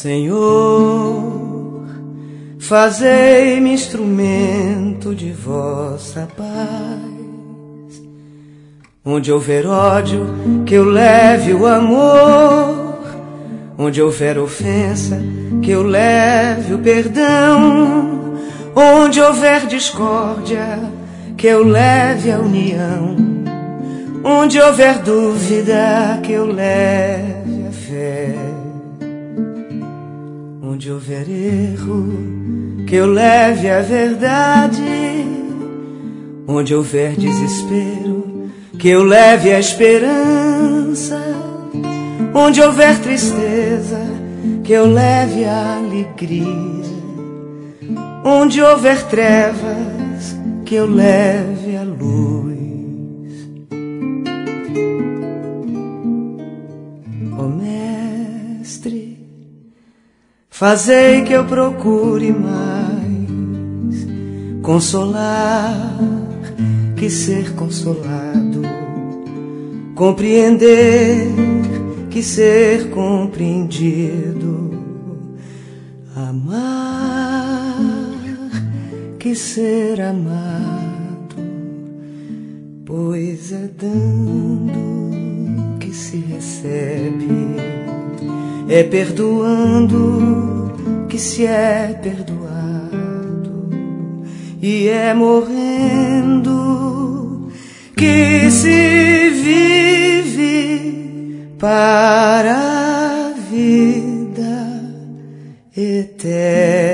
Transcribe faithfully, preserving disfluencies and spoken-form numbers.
Senhor, fazei-me instrumento de vossa paz. Onde houver ódio, que eu leve o amor. Onde houver ofensa, que eu leve o perdão. Onde houver discórdia, que eu leve a união. Onde houver dúvida, que eu leve a fé. Onde houver erro, que eu leve a verdade. Onde houver desespero, que eu leve a esperança. Onde houver tristeza, que eu leve a alegria. Onde houver trevas, que eu leve a luz. Ó Mestre, fazei que eu procure mais consolar que ser consolado, compreender que ser compreendido, amar que ser amado, pois é dando que se recebe, é perdoando que se é perdoado, e é morrendo que se vive para a vida eterna.